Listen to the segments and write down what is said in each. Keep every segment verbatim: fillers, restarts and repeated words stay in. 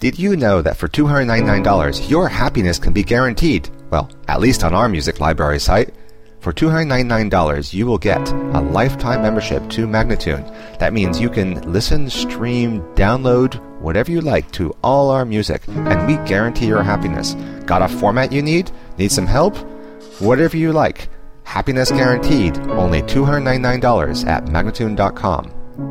Did you know that for two hundred ninety-nine dollars, your happiness can be guaranteed? Well, at least on our music library site. For two hundred ninety-nine dollars, you will get a lifetime membership to Magnatune. That means you can listen, stream, download, whatever you like to all our music, and we guarantee your happiness. Got a format you need? Need some help? Whatever you like. Happiness guaranteed. Only two hundred ninety-nine dollars at Magnatune dot com.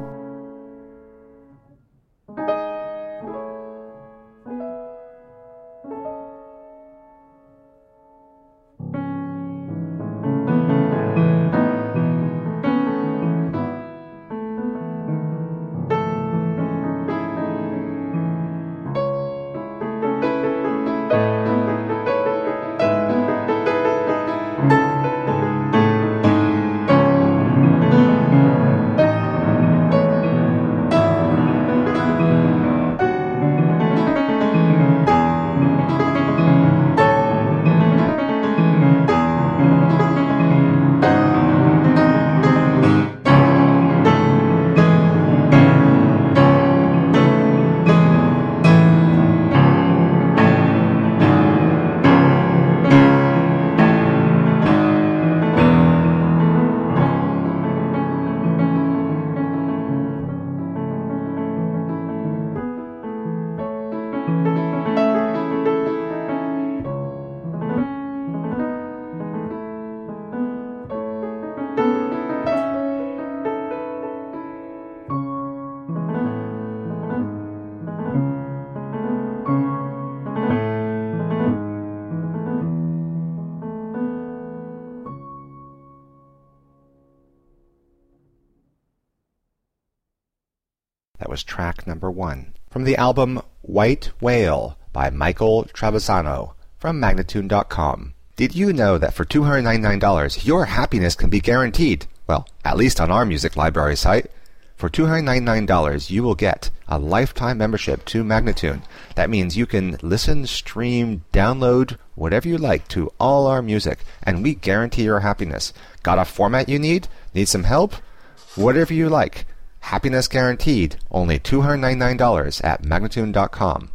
That was track number one from the album White Whale by Michael Travisano from Magnatune dot com. Did you know that for two hundred ninety-nine dollars, your happiness can be guaranteed? Well, at least on our music library site. For two hundred ninety-nine dollars, you will get a lifetime membership to Magnatune. That means you can listen, stream, download, whatever you like to all our music, and we guarantee your happiness. Got a format you need? Need some help? Whatever you like. Happiness guaranteed. Only two hundred ninety-nine dollars at Magnatune dot com.